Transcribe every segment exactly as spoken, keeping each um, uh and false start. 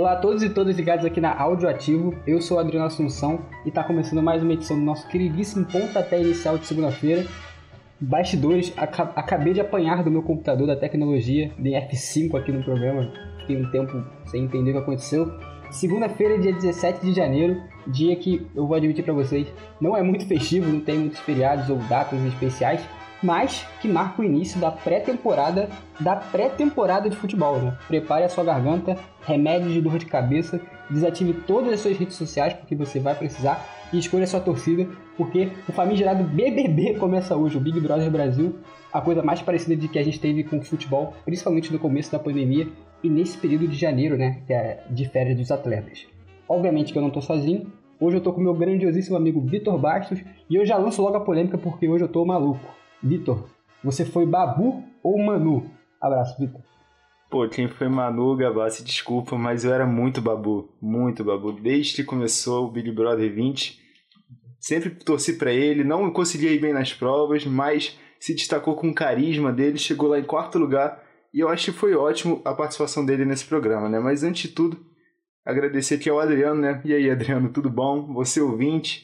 Olá a todos e todas ligados aqui na Audioativo, eu sou o Adriano Assunção e está começando mais uma edição do nosso queridíssimo pontapé inicial de segunda-feira. Bastidores, aca- acabei de apanhar do meu computador da tecnologia, dei F cinco aqui no programa, fiquei um tempo sem entender o que aconteceu. Segunda-feira, dia dezessete de janeiro, dia que eu vou admitir para vocês, não é muito festivo, não tem muitos feriados ou datas especiais, mas que marca o início da pré-temporada, da pré-temporada de futebol, né? Prepare a sua garganta, remédios de dor de cabeça, desative todas as suas redes sociais, porque você vai precisar, e escolha a sua torcida, porque o famigerado B B B começa hoje, o Big Brother Brasil, a coisa mais parecida de que a gente teve com o futebol, principalmente no começo da pandemia, e nesse período de janeiro, né, que é de férias dos atletas. Obviamente que eu não tô sozinho, hoje eu tô com o meu grandiosíssimo amigo Vitor Bastos, e eu já lanço logo a polêmica porque hoje eu tô maluco. Vitor, você foi Babu ou Manu? Abraço, Vitor. Pô, quem foi Manu, Gavassi, desculpa, mas eu era muito Babu, muito Babu. Desde que começou o Big Brother vinte, sempre torci pra ele, não conseguia ir bem nas provas, mas se destacou com o carisma dele, chegou lá em quarto lugar, e eu acho que foi ótimo a participação dele nesse programa, né? Mas antes de tudo, agradecer aqui ao Adriano, né? E aí, Adriano, tudo bom? Você ouvinte?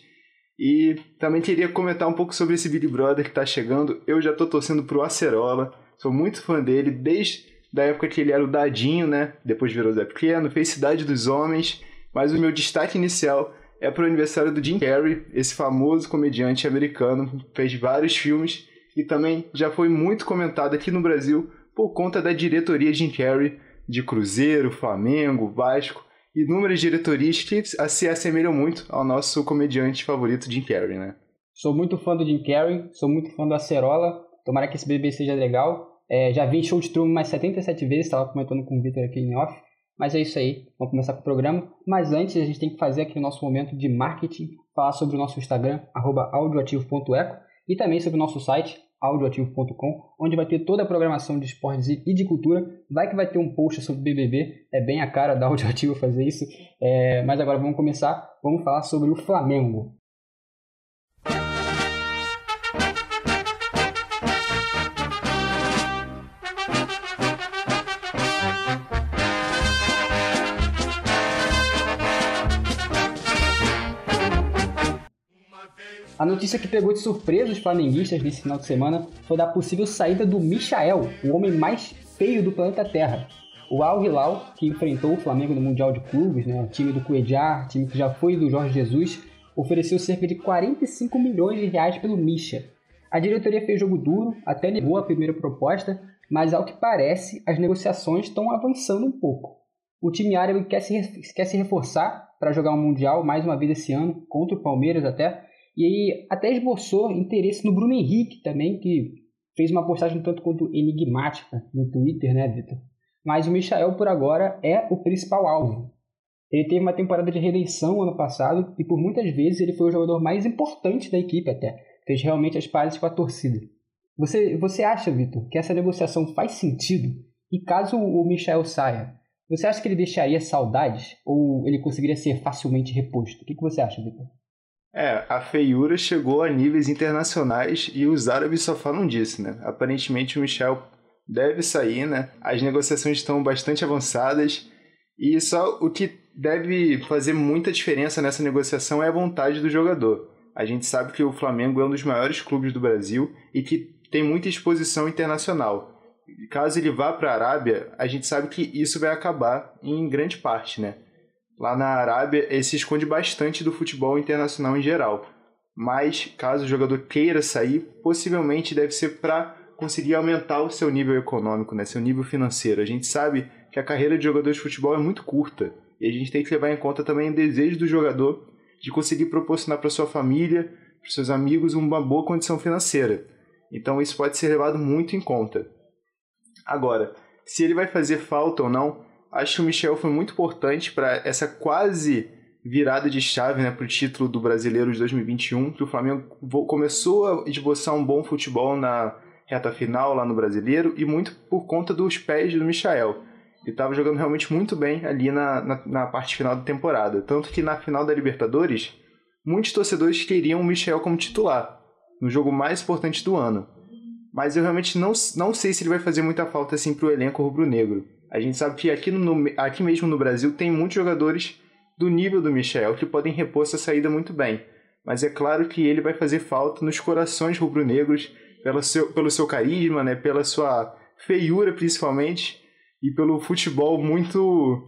E também queria comentar um pouco sobre esse Big Brother que está chegando. Eu já estou torcendo pro Acerola, sou muito fã dele, desde a época que ele era o Dadinho, né? Depois virou Zé Pequeno, fez Cidade dos Homens, mas o meu destaque inicial é pro aniversário do Jim Carrey, esse famoso comediante americano, fez vários filmes e também já foi muito comentado aqui no Brasil por conta da diretoria Jim Carrey, de Cruzeiro, Flamengo, Vasco, inúmeras diretorias que se assemelham muito ao nosso comediante favorito, Jim Carrey, né? Sou muito fã do Jim Carrey, sou muito fã do Acerola, tomara que esse B B B seja legal. É, já vi show de Truman mais setenta e sete vezes, estava comentando com o Victor aqui em off, mas é isso aí, vamos começar com o programa. Mas antes a gente tem que fazer aqui o nosso momento de marketing, falar sobre o nosso Instagram, arroba audioativo ponto eco, e também sobre o nosso site, audioativo ponto com, onde vai ter toda a programação de esportes e de cultura. Vai que vai ter um post sobre B B B, é bem a cara da Audioativo fazer isso. É, mas agora vamos começar, vamos falar sobre o Flamengo. A notícia que pegou de surpresa os flamenguistas nesse final de semana foi da possível saída do Michael, o homem mais feio do planeta Terra. O Al Hilal, que enfrentou o Flamengo no Mundial de Clubes, né, time do Cuéllar, time que já foi do Jorge Jesus, ofereceu cerca de quarenta e cinco milhões de reais pelo Misha. A diretoria fez jogo duro, até negou a primeira proposta, mas ao que parece, as negociações estão avançando um pouco. O time árabe quer se, quer se reforçar para jogar o Mundial mais uma vez esse ano, contra o Palmeiras até, e aí até esboçou interesse no Bruno Henrique também, que fez uma postagem um tanto quanto enigmática no Twitter, né, Vitor? Mas o Michael, por agora, é o principal alvo. Ele teve uma temporada de redenção ano passado e por muitas vezes ele foi o jogador mais importante da equipe até. Fez realmente as pazes com a torcida. Você, você acha, Vitor, que essa negociação faz sentido? E caso o Michael saia, você acha que ele deixaria saudades ou ele conseguiria ser facilmente reposto? O que, que você acha, Vitor? É, a feiura chegou a níveis internacionais e os árabes só falam disso, né? Aparentemente o Michel deve sair, né? As negociações estão bastante avançadas e só o que deve fazer muita diferença nessa negociação é a vontade do jogador. A gente sabe que o Flamengo é um dos maiores clubes do Brasil e que tem muita exposição internacional. Caso ele vá para a Arábia, a gente sabe que isso vai acabar em grande parte, né? Lá na Arábia, ele se esconde bastante do futebol internacional em geral. Mas, caso o jogador queira sair, possivelmente deve ser para conseguir aumentar o seu nível econômico, né? Seu nível financeiro. A gente sabe que a carreira de jogador de futebol é muito curta. E a gente tem que levar em conta também o desejo do jogador de conseguir proporcionar para sua família, para seus amigos, uma boa condição financeira. Então isso pode ser levado muito em conta. Agora, se ele vai fazer falta ou não, acho que o Michel foi muito importante para essa quase virada de chave, né, para o título do Brasileiro de dois mil e vinte e um, que o Flamengo começou a esboçar um bom futebol na reta final lá no Brasileiro e muito por conta dos pés do Michael. Ele estava jogando realmente muito bem ali na, na, na parte final da temporada. Tanto que na final da Libertadores, muitos torcedores queriam o Michael como titular, no jogo mais importante do ano. Mas eu realmente não, não sei se ele vai fazer muita falta assim para o elenco rubro-negro. A gente sabe que aqui, no, aqui mesmo no Brasil tem muitos jogadores do nível do Michael que podem repor essa saída muito bem. Mas é claro que ele vai fazer falta nos corações rubro-negros pelo seu, pelo seu carisma, né, pela sua feiura principalmente, e pelo futebol muito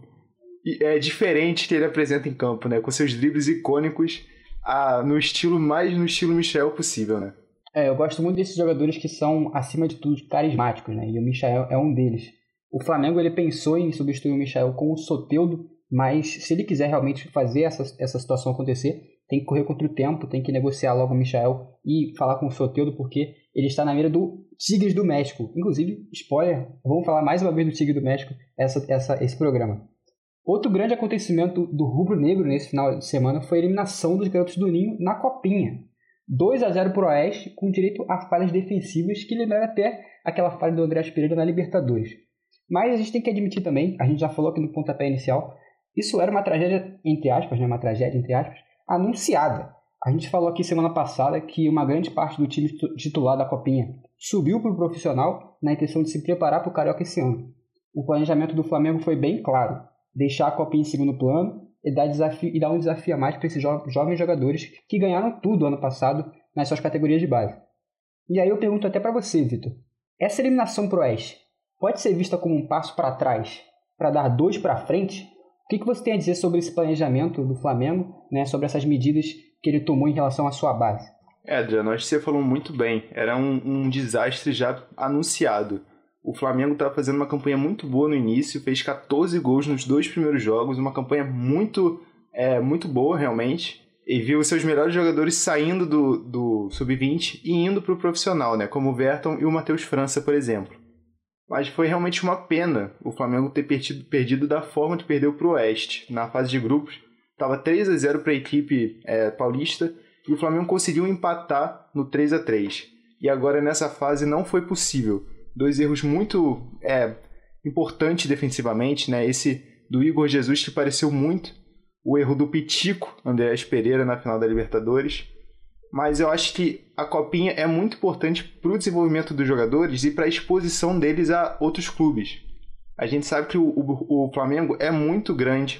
é, diferente que ele apresenta em campo, né, com seus dribles icônicos a, no estilo mais no estilo Michael possível, né. É, eu gosto muito desses jogadores que são, acima de tudo, carismáticos, né, e o Michael é um deles. O Flamengo ele pensou em substituir o Michael com o Soteldo, mas se ele quiser realmente fazer essa, essa situação acontecer, tem que correr contra o tempo, tem que negociar logo o Michael e falar com o Soteldo, porque ele está na mira do Tigres do México. Inclusive, spoiler, vamos falar mais uma vez do Tigre do México essa, essa, esse programa. Outro grande acontecimento do rubro-negro nesse final de semana foi a eliminação dos garotos do Ninho na Copinha. dois a zero para o Oeste, com direito a falhas defensivas que lembraram até aquela falha do Andrés Pereira na Libertadores. Mas a gente tem que admitir também, a gente já falou aqui no pontapé inicial, isso era uma tragédia, entre aspas, né, uma tragédia, entre aspas, anunciada. A gente falou aqui semana passada que uma grande parte do time titular da Copinha subiu para o profissional na intenção de se preparar para o Carioca esse ano. O planejamento do Flamengo foi bem claro, deixar a Copinha em segundo plano e dar, desafio, e dar um desafio a mais para esses jo- jovens jogadores que ganharam tudo ano passado nas suas categorias de base. E aí eu pergunto até para você, Vitor, essa eliminação para o Oeste pode ser vista como um passo para trás para dar dois para frente? O que, que você tem a dizer sobre esse planejamento do Flamengo, né, sobre essas medidas que ele tomou em relação à sua base? É, Adriano, acho que você falou muito bem. Era um, um desastre já anunciado. O Flamengo estava fazendo uma campanha muito boa no início, fez catorze gols nos dois primeiros jogos, uma campanha muito, é, muito boa realmente, e viu seus melhores jogadores saindo do, do sub vinte e indo para o profissional, né, como o Verton e o Matheus França, por exemplo. Mas foi realmente uma pena o Flamengo ter perdido, perdido da forma que perdeu para o Oeste. Na fase de grupos, estava três a zero para a equipe é, paulista e o Flamengo conseguiu empatar no três a três. E agora nessa fase não foi possível. Dois erros muito é, importantes defensivamente, né? Esse do Igor Jesus que pareceu muito, o erro do Pitico, Andrés Pereira na final da Libertadores. Mas eu acho que a Copinha é muito importante para o desenvolvimento dos jogadores e para a exposição deles a outros clubes. A gente sabe que o, o, o Flamengo é muito grande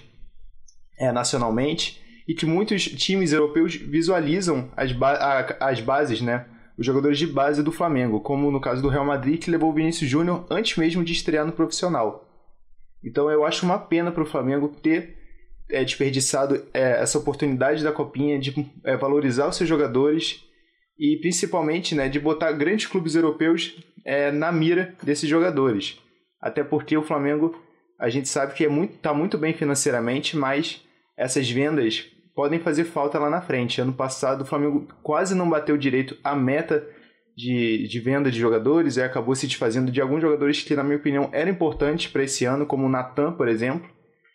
é, nacionalmente e que muitos times europeus visualizam as, ba- a, as bases, né? Os jogadores de base do Flamengo, como no caso do Real Madrid, que levou o Vinícius Júnior antes mesmo de estrear no profissional. Então eu acho uma pena para o Flamengo ter É, desperdiçado é, essa oportunidade da Copinha de é, valorizar os seus jogadores e principalmente, né, de botar grandes clubes europeus é, na mira desses jogadores. Até porque o Flamengo, a gente sabe que é muito, tá muito bem financeiramente, mas essas vendas podem fazer falta lá na frente. Ano passado o Flamengo quase não bateu direito a meta de, de venda de jogadores e acabou se desfazendo de alguns jogadores que, na minha opinião, eram importantes para esse ano, como o Natan, por exemplo.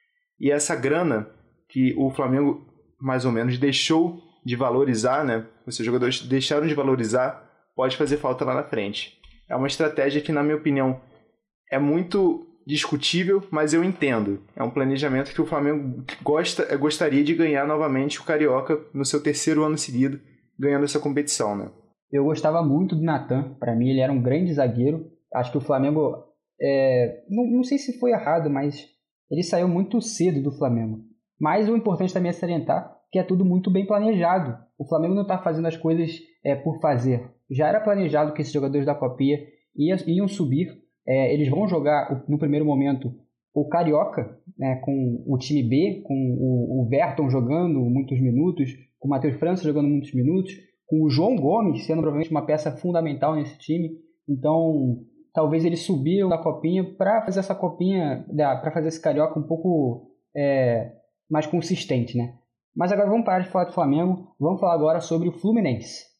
E essa grana que o Flamengo, mais ou menos, deixou de valorizar, né? Os seus jogadores deixaram de valorizar, pode fazer falta lá na frente. É uma estratégia que, na minha opinião, é muito discutível, mas eu entendo. É um planejamento que o Flamengo gosta, gostaria de ganhar novamente o Carioca no seu terceiro ano seguido, ganhando essa competição, né? Eu gostava muito do Natan. Para mim, ele era um grande zagueiro. Acho que o Flamengo... É... Não, não sei se foi errado, mas... ele saiu muito cedo do Flamengo. Mas o importante também é salientar que é tudo muito bem planejado. O Flamengo não está fazendo as coisas é, por fazer. Já era planejado que esses jogadores da Copinha iam, iam subir. É, eles vão jogar, no primeiro momento, o Carioca, né, com o time B, com o, o Verton jogando muitos minutos, com o Matheus França jogando muitos minutos, com o João Gomes sendo provavelmente uma peça fundamental nesse time. Então... talvez eles subiram da Copinha para fazer essa Copinha, para fazer esse Carioca um pouco é, mais consistente, né? Mas agora vamos parar de falar do Flamengo, vamos falar agora sobre o Fluminense.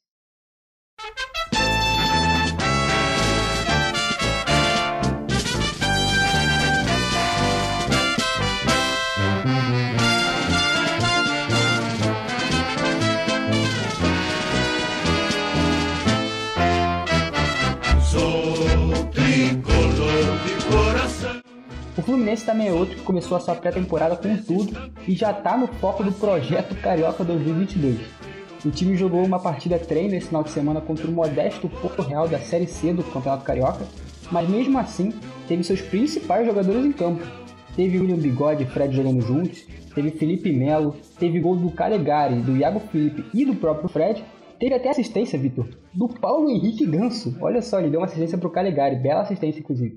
O Fluminense também é outro que começou a sua pré-temporada com tudo e já está no foco do projeto Carioca dois mil e vinte e dois. O time jogou uma partida treino esse final de semana contra o modesto Porto Real da Série C do Campeonato Carioca mas mesmo assim teve seus principais jogadores em campo. Teve William Bigode e Fred jogando juntos, teve Felipe Melo, teve gol do Calegari, do Iago Felipe e do próprio Fred. Teve até assistência, Vitor, do Paulo Henrique Ganso. Olha só, ele deu uma assistência para o Calegari, bela assistência inclusive.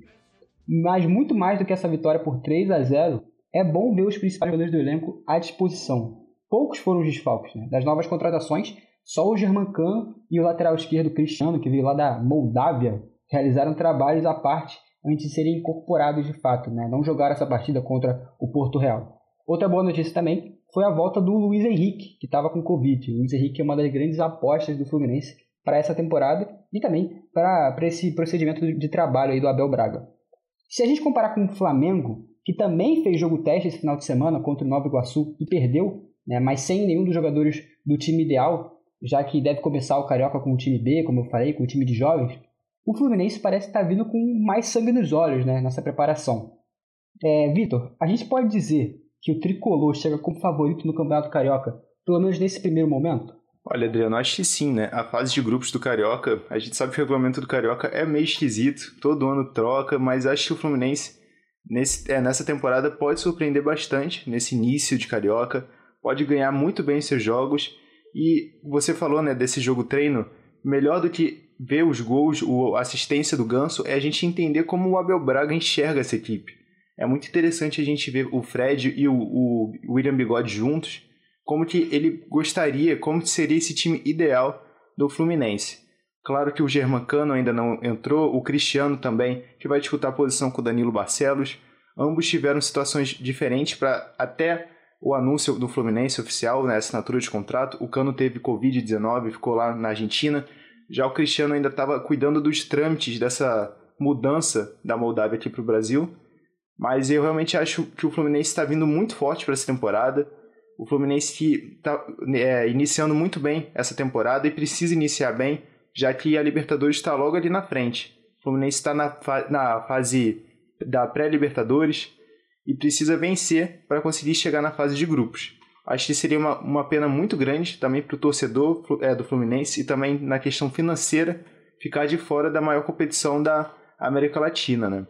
Mas muito mais do que essa vitória por três a zero, é bom ver os principais jogadores do elenco à disposição. Poucos foram os desfalques, né? Das novas contratações, só o Germán e o lateral esquerdo Cristiano, que veio lá da Moldávia, realizaram trabalhos à parte antes de serem incorporados de fato, né? Não jogaram essa partida contra o Porto Real. Outra boa notícia também foi a volta do Luiz Henrique, que estava com Covid. O Luiz Henrique é uma das grandes apostas do Fluminense para essa temporada e também para esse procedimento de trabalho aí do Abel Braga. Se a gente comparar com o Flamengo, que também fez jogo teste esse final de semana contra o Nova Iguaçu e perdeu, né, mas sem nenhum dos jogadores do time ideal, já que deve começar o Carioca com o time B, como eu falei, com o time de jovens, o Fluminense parece estar vindo com mais sangue nos olhos, né, nessa preparação. É, Vitor, a gente pode dizer que o Tricolor chega como favorito no Campeonato Carioca, pelo menos nesse primeiro momento? Olha, Adriano, acho que sim, né? A fase de grupos do Carioca, a gente sabe que o regulamento do Carioca é meio esquisito, todo ano troca, mas acho que o Fluminense, nesse, é, nessa temporada, pode surpreender bastante, nesse início de Carioca, pode ganhar muito bem seus jogos, e você falou, né, desse jogo treino, melhor do que ver os gols, a assistência do Ganso, é a gente entender como o Abel Braga enxerga essa equipe. É muito interessante a gente ver o Fred e o, o William Bigode juntos, como que ele gostaria, como que seria esse time ideal do Fluminense. Claro que o Germancano ainda não entrou, o Cristiano também, que vai disputar a posição com o Danilo Barcelos. Ambos tiveram situações diferentes para até o anúncio do Fluminense oficial, né, assinatura de contrato. O Cano teve covid dezenove, ficou lá na Argentina. Já o Cristiano ainda estava cuidando dos trâmites dessa mudança da Moldávia aqui para o Brasil. Mas eu realmente acho que o Fluminense está vindo muito forte para essa temporada. O Fluminense que está é, iniciando muito bem essa temporada e precisa iniciar bem, já que a Libertadores está logo ali na frente. O Fluminense está na, fa- na fase da pré-Libertadores e precisa vencer para conseguir chegar na fase de grupos. Acho que seria uma, uma pena muito grande também para o torcedor é, do Fluminense e também na questão financeira ficar de fora da maior competição da América Latina, né?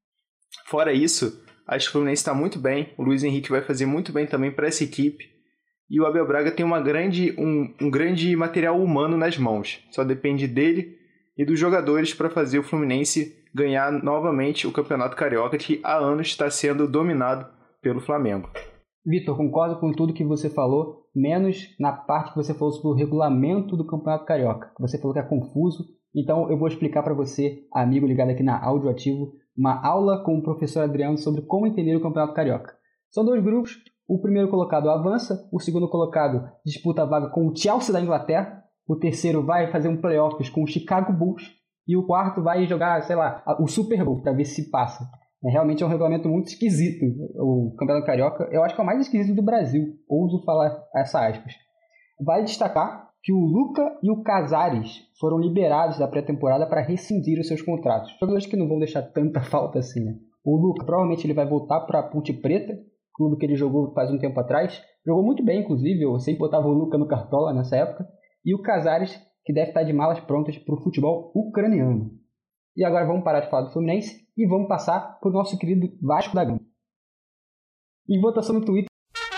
Fora isso, acho que o Fluminense está muito bem, o Luiz Henrique vai fazer muito bem também para essa equipe, e o Abel Braga tem uma grande, um, um grande material humano nas mãos, só depende dele e dos jogadores para fazer o Fluminense ganhar novamente o Campeonato Carioca, que há anos está sendo dominado pelo Flamengo. Vitor, concordo com tudo que você falou, menos na parte que você falou sobre o regulamento do Campeonato Carioca, que você falou que é confuso, então eu vou explicar para você, amigo ligado aqui na Audioativo, uma aula com o professor Adriano sobre como entender o Campeonato Carioca. São dois grupos, o primeiro colocado avança, o segundo colocado disputa a vaga com o Chelsea da Inglaterra, o terceiro vai fazer um playoffs com o Chicago Bulls, e o quarto vai jogar, sei lá, o Super Bowl, para ver se passa. É, realmente é um regulamento muito esquisito, o Campeonato Carioca. Eu acho que é o mais esquisito do Brasil, ouso falar essa aspas. Vale destacar que o Luca e o Casares foram liberados da pré-temporada para rescindir os seus contratos. Jogadores que não vão deixar tanta falta assim, né? O Luca, provavelmente ele vai voltar para a Ponte Preta, clube que ele jogou faz um tempo atrás. Jogou muito bem, inclusive, eu sempre botava o Luca no Cartola nessa época. E o Casares, que deve estar de malas prontas para o futebol ucraniano. E agora vamos parar de falar do Fluminense e vamos passar para o nosso querido Vasco da Gama. Em votação no Twitter,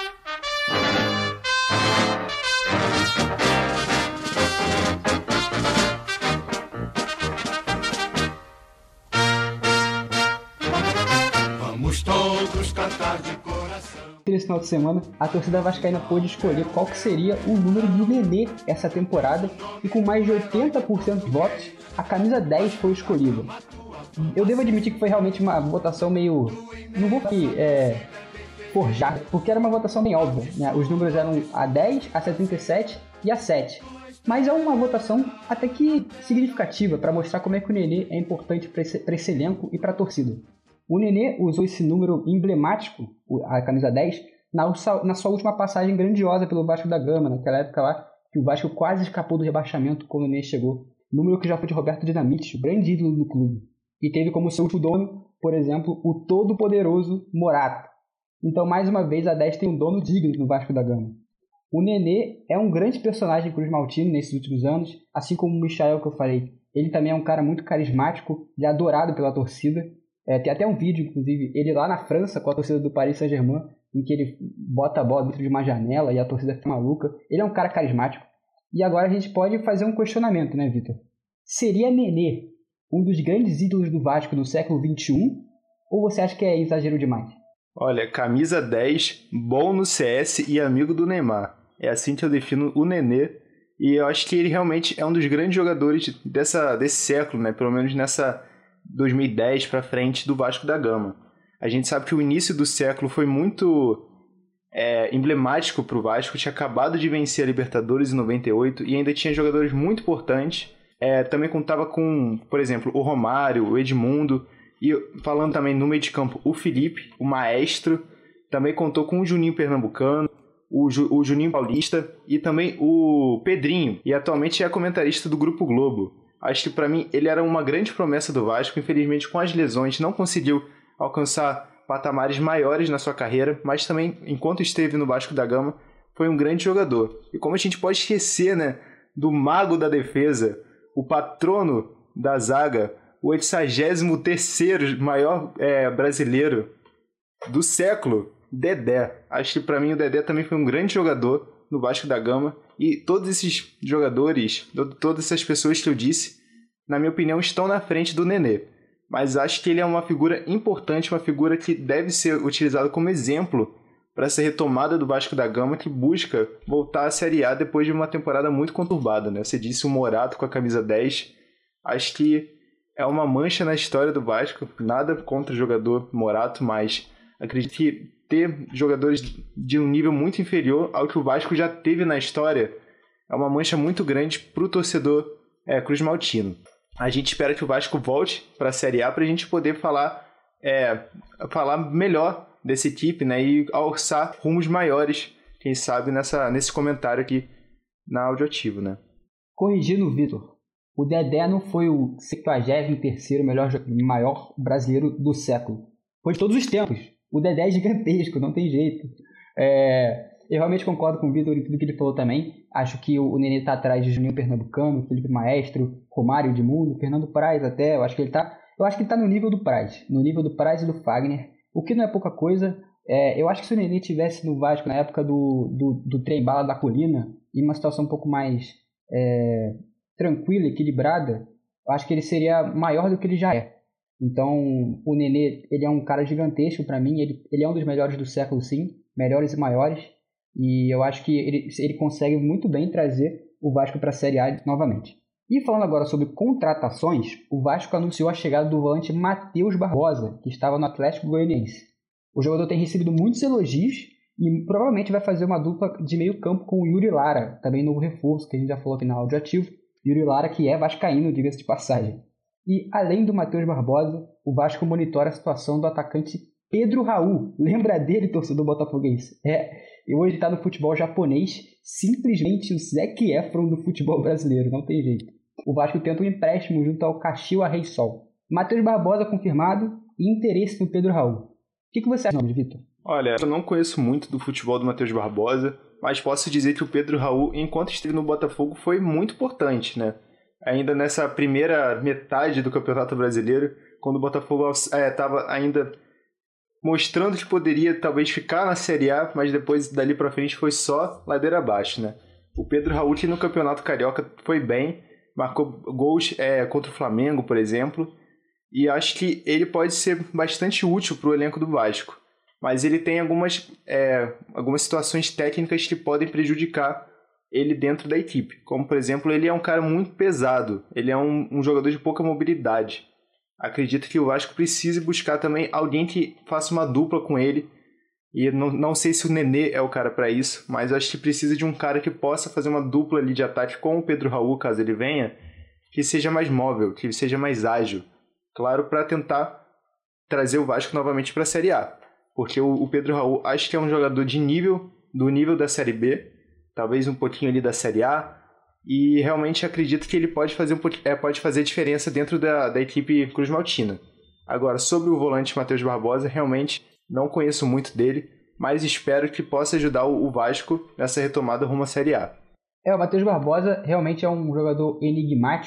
Vamos todos cantar de coração. nesse final de semana, a torcida vascaína pôde escolher qual que seria o número do Nenê essa temporada e com mais de oitenta por cento dos votos, a camisa dez foi escolhida. Eu devo admitir que foi realmente uma votação meio... não vou aqui é, forjar, porque era uma votação bem óbvia, né? Os números eram a dez, a setenta e sete e a sete. Mas é uma votação até que significativa para mostrar como é que o Nenê é importante para esse, esse elenco e para a torcida. O Nenê usou esse número emblemático, a camisa dez, na, na sua última passagem grandiosa pelo Vasco da Gama, naquela época lá que o Vasco quase escapou do rebaixamento quando o Nenê chegou. Número que já foi de Roberto Dinamite, o grande ídolo do clube. E teve como seu dono, por exemplo, o todo-poderoso Morata. Então, mais uma vez, a dez tem um dono digno no Vasco da Gama. O Nenê é um grande personagem cruz-maltino nesses últimos anos, assim como o Michael que eu falei. Ele também é um cara muito carismático e adorado pela torcida. É, tem até um vídeo, inclusive, ele lá na França com a torcida do Paris Saint-Germain, em que ele bota a bola dentro de uma janela e a torcida fica maluca. Ele é um cara carismático. E agora a gente pode fazer um questionamento, né, Vitor? Seria Nenê um dos grandes ídolos do Vasco no século vinte e um? Ou você acha que é exagero demais? Olha, camisa dez, bom no C S e amigo do Neymar. É assim que eu defino o Nenê. E eu acho que ele realmente é um dos grandes jogadores dessa, desse século, né? Pelo menos nessa dois mil e dez para frente do Vasco da Gama. A gente sabe que o início do século foi muito é, emblemático para o Vasco. Tinha acabado de vencer a Libertadores em noventa e oito e ainda tinha jogadores muito importantes. É, também contava com, por exemplo, o Romário, o Edmundo. E falando também no meio de campo, o Felipe, o Maestro. Também contou com o Juninho Pernambucano, o, Ju, o Juninho Paulista e também o Pedrinho. E atualmente é comentarista do Grupo Globo. Acho que para mim ele era uma grande promessa do Vasco. Infelizmente com as lesões não conseguiu alcançar patamares maiores na sua carreira. Mas também, enquanto esteve no Vasco da Gama, foi um grande jogador. E como a gente pode esquecer, né, do mago da defesa, o patrono da zaga, o oitagésimo terceiro maior é, brasileiro do século, Dedé. Acho que para mim o Dedé também foi um grande jogador no Vasco da Gama. E todos esses jogadores, todas essas pessoas que eu disse, na minha opinião, estão na frente do Nenê. Mas acho que ele é uma figura importante, uma figura que deve ser utilizada como exemplo para essa retomada do Vasco da Gama, que busca voltar à Série A depois de uma temporada muito conturbada, né? Você disse o Morato com a camisa dez. Acho que é uma mancha na história do Vasco. Nada contra o jogador Morato, mas acredito que ter jogadores de um nível muito inferior ao que o Vasco já teve na história é uma mancha muito grande para o torcedor é, cruzmaltino. A gente espera que o Vasco volte para a Série A para a gente poder falar, é, falar melhor dessa equipe, né, e alçar rumos maiores, quem sabe, nessa, nesse comentário aqui na Audioativo, né? Corrigindo o Vitor, o Dedé não foi o cinquagésimo terceiro melhor, maior brasileiro do século. Foi de todos os tempos. O Dedé é gigantesco, não tem jeito. É, eu realmente concordo com o Vitor em tudo que ele falou também. Acho que o Nenê está atrás de Juninho Pernambucano, Felipe Maestro, Romário Edmundo, Fernando Praz até. Eu acho que ele está eu acho que ele tá no nível do Praz, no nível do Praz e do Fagner. O que não é pouca coisa. É, eu acho que se o Nenê estivesse no Vasco na época do, do, do trem bala da colina, em uma situação um pouco mais é, tranquila, equilibrada, eu acho que ele seria maior do que ele já é. Então, o Nenê, ele é um cara gigantesco para mim, ele, ele é um dos melhores do século, sim, melhores e maiores, e eu acho que ele, ele consegue muito bem trazer o Vasco para a Série A novamente. E falando agora sobre contratações, o Vasco anunciou a chegada do volante Matheus Barbosa, que estava no Atlético Goianiense. O jogador tem recebido muitos elogios e provavelmente vai fazer uma dupla de meio campo com o Yuri Lara, também novo reforço, que a gente já falou aqui na Audioativo. Yuri Lara, que é vascaíno, diga-se de passagem. E além do Matheus Barbosa, o Vasco monitora a situação do atacante Pedro Raul. Lembra dele, torcedor botafoguense? É, e hoje está no futebol japonês, simplesmente o Zac Efron do futebol brasileiro, não tem jeito. O Vasco tenta um empréstimo junto ao Caxiwa Reysol. Matheus Barbosa confirmado e interesse no Pedro Raul. O que, que você acha, Vitor? Olha, eu não conheço muito do futebol do Matheus Barbosa, mas posso dizer que o Pedro Raul, enquanto esteve no Botafogo, foi muito importante, né? Ainda nessa primeira metade do Campeonato Brasileiro, quando o Botafogo estava é, ainda mostrando que poderia talvez ficar na Série A, mas depois dali para frente foi só ladeira abaixo, né? O Pedro Raul, que no Campeonato Carioca foi bem, marcou gols é, contra o Flamengo, por exemplo, e acho que ele pode ser bastante útil para o elenco do Vasco. Mas ele tem algumas, é, algumas situações técnicas que podem prejudicar ele dentro da equipe. Como, por exemplo, ele é um cara muito pesado. Ele é um, um jogador de pouca mobilidade. Acredito que o Vasco precise buscar também alguém que faça uma dupla com ele. E não, não sei se o Nenê é o cara para isso, mas acho que precisa de um cara que possa fazer uma dupla ali de ataque com o Pedro Raul, caso ele venha, que seja mais móvel, que seja mais ágil. Claro, para tentar trazer o Vasco novamente para a Série A. Porque o, o Pedro Raul acho que é um jogador de nível, do nível da Série B, talvez um pouquinho ali da Série A, e realmente acredito que ele pode fazer, um é, pode fazer diferença dentro da, da equipe cruzmaltina. Agora, sobre o volante Matheus Barbosa, realmente não conheço muito dele, mas espero que possa ajudar o, o Vasco nessa retomada rumo à Série A. É, o Matheus Barbosa realmente é um jogador enigmático,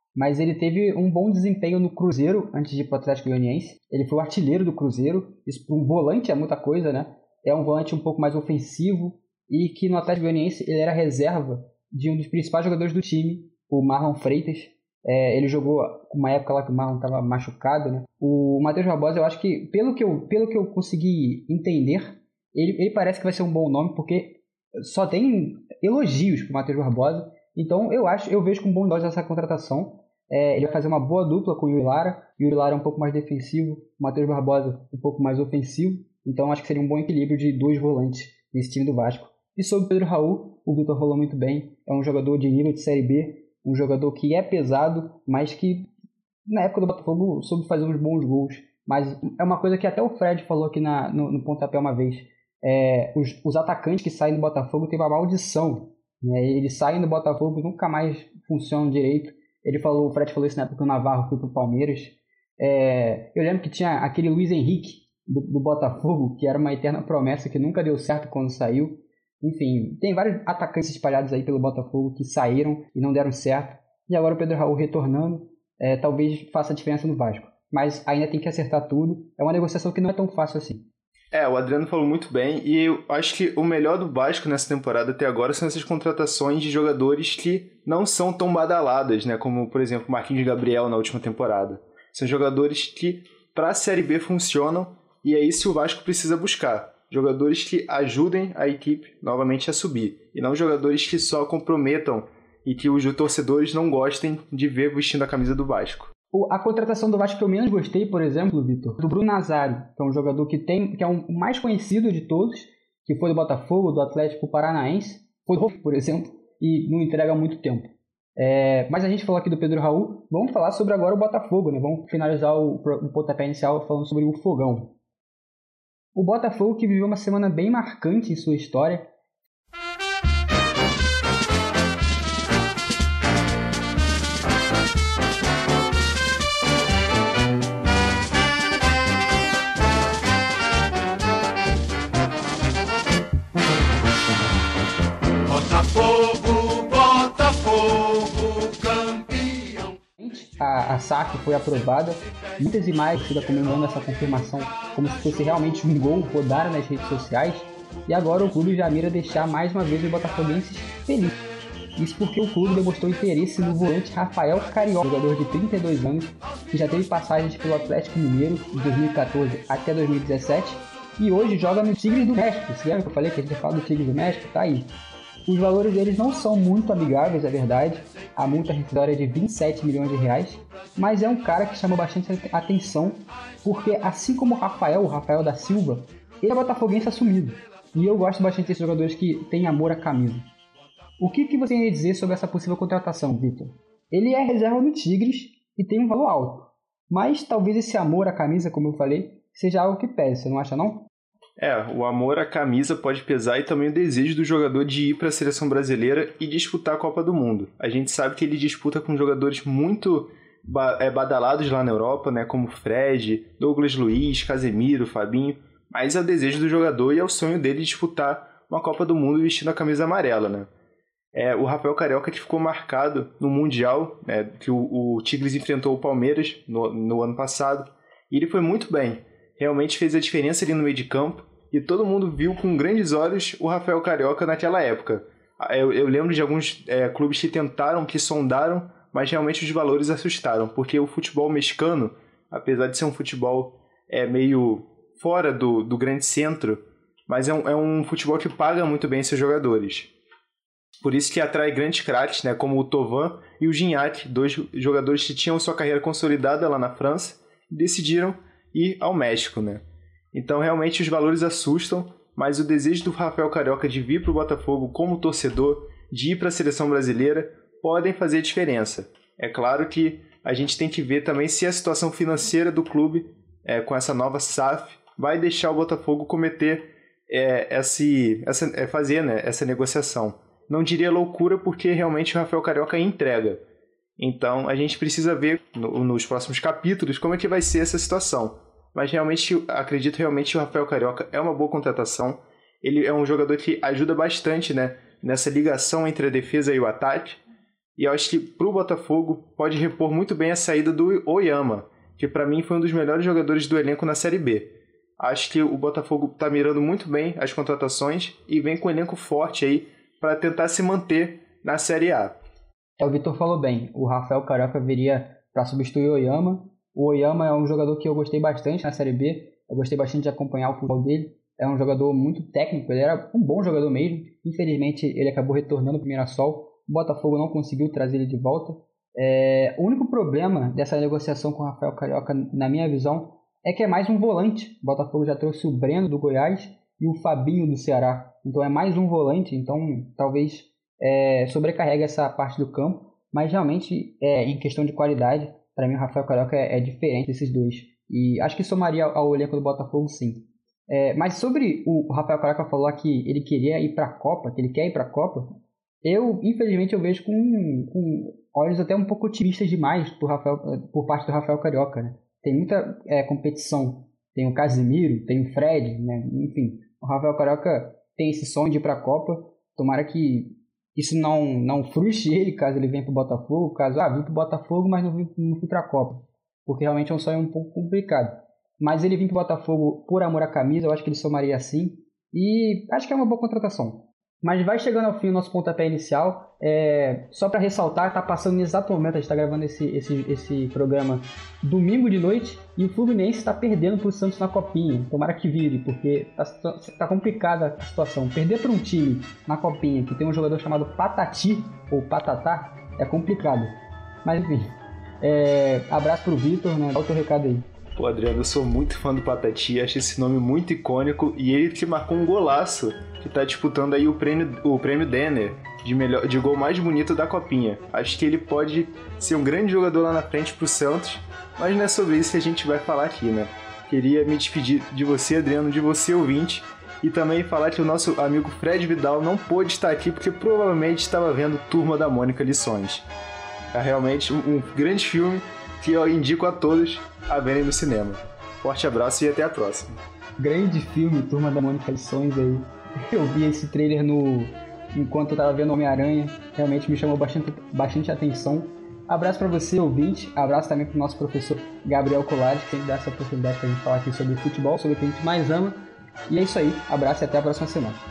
mas ele teve um bom desempenho no Cruzeiro antes de ir para o Atlético Goianiense. Ele foi o artilheiro do Cruzeiro. Isso para um volante é muita coisa, né? É um volante um pouco mais ofensivo e que no Atlético Goianiense ele era reserva de um dos principais jogadores do time, o Marlon Freitas. É, ele jogou uma época lá que o Marlon estava machucado, né? O Matheus Barbosa, eu acho que, pelo que eu, pelo que eu consegui entender, ele, ele parece que vai ser um bom nome, porque só tem elogios para o Matheus Barbosa. Então eu acho, eu vejo com bons olhos essa contratação. É, ele vai fazer uma boa dupla com o Yuri Lara. O Yuri Lara é um pouco mais defensivo, o Matheus Barbosa um pouco mais ofensivo. Então acho que seria um bom equilíbrio de dois volantes nesse time do Vasco. E sobre o Pedro Raul, o Vitor falou muito bem. É um jogador de nível de Série B, um jogador que é pesado, mas que na época do Botafogo soube fazer uns bons gols. Mas é uma coisa que até o Fred falou aqui na, no, no pontapé uma vez. É, os, os atacantes que saem do Botafogo têm uma maldição. Né? Eles saem do Botafogo e nunca mais funcionam direito. Ele falou, o Fred falou isso na época que o Navarro foi pro Palmeiras. É, eu lembro que tinha aquele Luiz Henrique do, do Botafogo, que era uma eterna promessa que nunca deu certo quando saiu. Enfim, tem vários atacantes espalhados aí pelo Botafogo que saíram e não deram certo. E agora o Pedro Raul retornando, é, talvez faça a diferença no Vasco. Mas ainda tem que acertar tudo. É uma negociação que não é tão fácil assim. É, o Adriano falou muito bem, e eu acho que o melhor do Vasco nessa temporada até agora são essas contratações de jogadores que não são tão badaladas, né? Como, por exemplo, Marquinhos Gabriel na última temporada. São jogadores que, para a Série B, funcionam, e é isso que o Vasco precisa buscar. Jogadores que ajudem a equipe novamente a subir, e não jogadores que só comprometam e que os torcedores não gostem de ver vestindo a camisa do Vasco. A contratação do Vasco que eu menos gostei, por exemplo, Vitor, do Bruno Nazário, que é um jogador que, tem, que é um, o mais conhecido de todos, que foi do Botafogo, do Atlético Paranaense, foi do Roma, por exemplo, e não entrega há muito tempo. É, mas a gente falou aqui do Pedro Raul, vamos falar sobre agora o Botafogo, né? Vamos finalizar o, o pontapé inicial falando sobre o Fogão. O Botafogo que viveu uma semana bem marcante em sua história. Botafogo, Botafogo, campeão. A, a S A F foi aprovada, muitas imagens da comemorando essa confirmação como se fosse realmente um gol, rodaram nas redes sociais, e agora o clube já mira deixar mais uma vez os botafoguenses felizes. Isso porque o clube demonstrou interesse no volante Rafael Carioca, jogador de trinta e dois anos, que já teve passagens pelo Atlético Mineiro de dois mil e quatorze até dois mil e dezessete, e hoje joga no Tigres do México. Você lembra que eu falei que a gente ia falar do Tigres do México? Tá aí. Os valores deles não são muito amigáveis, é verdade. A multa rescisória é de vinte e sete milhões de reais, mas é um cara que chama bastante atenção, porque assim como o Rafael, o Rafael da Silva, ele é botafoguense assumido. E eu gosto bastante desses jogadores que têm amor à camisa. O que, que você tem a dizer sobre essa possível contratação, Vitor? Ele é reserva do Tigres e tem um valor alto, mas talvez esse amor à camisa, como eu falei, seja algo que pese, você não acha não? É, o amor à camisa pode pesar e também o desejo do jogador de ir para a seleção brasileira e disputar a Copa do Mundo. A gente sabe que ele disputa com jogadores muito badalados lá na Europa, né, como Fred, Douglas Luiz, Casemiro, Fabinho, mas é o desejo do jogador e é o sonho dele disputar uma Copa do Mundo vestindo a camisa amarela, né? É, o Rafael Carioca que ficou marcado no Mundial, né, que o, o Tigres enfrentou o Palmeiras no, no ano passado, e ele foi muito bem. Realmente fez a diferença ali no meio de campo, e todo mundo viu com grandes olhos o Rafael Carioca naquela época. Eu, eu lembro de alguns é, clubes que tentaram, que sondaram, mas realmente os valores assustaram, porque o futebol mexicano, apesar de ser um futebol é, meio fora do, do grande centro, mas é um, é um futebol que paga muito bem seus jogadores. Por isso que atrai grandes craques, né, como o Thauvin e o Gignac, dois jogadores que tinham sua carreira consolidada lá na França, e decidiram ir ao México, né? Então realmente os valores assustam, mas o desejo do Rafael Carioca de vir para o Botafogo como torcedor, de ir para a seleção brasileira, podem fazer diferença. É claro que a gente tem que ver também se a situação financeira do clube, é, com essa nova S A F, vai deixar o Botafogo cometer é, esse, essa, é, fazer né, essa negociação. Não diria loucura, porque realmente o Rafael Carioca entrega. Então a gente precisa ver no, nos próximos capítulos como é que vai ser essa situação. Mas realmente, acredito realmente que o Rafael Carioca é uma boa contratação. Ele é um jogador que ajuda bastante, né, nessa ligação entre a defesa e o ataque. E eu acho que pro Botafogo pode repor muito bem a saída do Oyama, que para mim foi um dos melhores jogadores do elenco na Série B. Acho que o Botafogo está mirando muito bem as contratações e vem com um elenco forte aí para tentar se manter na Série A. É, o Vitor falou bem, o Rafael Carioca viria para substituir o Oyama. O Oyama é um jogador que eu gostei bastante na Série B, eu gostei bastante de acompanhar o futebol dele. É um jogador muito técnico, ele era um bom jogador mesmo. Infelizmente ele acabou retornando para o Mirassol, o Botafogo não conseguiu trazer ele de volta. É, o único problema dessa negociação com o Rafael Carioca, na minha visão, é que é mais um volante. O Botafogo já trouxe o Breno do Goiás e o Fabinho do Ceará. Então é mais um volante, então talvez é, sobrecarregue essa parte do campo. Mas realmente, é, em questão de qualidade, para mim o Rafael Carioca é, é diferente desses dois. E acho que somaria ao elenco do Botafogo, sim. É, mas sobre o Rafael Carioca falou que ele queria ir para a Copa, que ele quer ir para a Copa, eu, infelizmente, eu vejo com, com olhos até um pouco otimistas demais por, Rafael, por parte do Rafael Carioca, né? Tem muita é, competição, tem o Casemiro, tem o Fred, né? Enfim, o Rafael Carioca tem esse sonho de ir para a Copa, tomara que isso não, não frustre ele caso ele venha para o Botafogo, caso, ah, vim para o Botafogo, mas não, não fui para a Copa, porque realmente é um sonho um pouco complicado. Mas ele vir para o Botafogo por amor à camisa, eu acho que ele somaria assim, e acho que é uma boa contratação. Mas vai chegando ao fim o nosso pontapé inicial. É, só para ressaltar, está passando no exato momento, a gente está gravando esse, esse, esse programa domingo de noite, e o Fluminense está perdendo para o Santos na Copinha. Tomara que vire, porque está tá complicada a situação. Perder para um time na Copinha que tem um jogador chamado Patati, ou Patatá, é complicado. Mas enfim, é, abraço para o Vitor, né? Dá o teu recado aí. Pô, Adriano, eu sou muito fã do Patati, acho esse nome muito icônico, e ele que marcou um golaço, que tá disputando aí o prêmio, o prêmio Denner de, melhor, de gol mais bonito da Copinha. Acho que ele pode ser um grande jogador lá na frente pro Santos, mas não é sobre isso que a gente vai falar aqui, né? Queria me despedir de você, Adriano, de você, ouvinte, e também falar que o nosso amigo Fred Vidal não pôde estar aqui porque provavelmente estava vendo Turma da Mônica Lições. É realmente um, um grande filme que eu indico a todos a verem no cinema. Forte abraço e até a próxima. Grande filme, Turma da Mônica Lições aí. Eu vi esse trailer no... enquanto eu tava vendo Homem-Aranha. Realmente me chamou bastante, bastante atenção. Abraço para você, ouvinte. Abraço também pro nosso professor Gabriel Colares, que sempre dá essa oportunidade pra gente falar aqui sobre futebol, sobre o que a gente mais ama. E é isso aí. Abraço e até a próxima semana.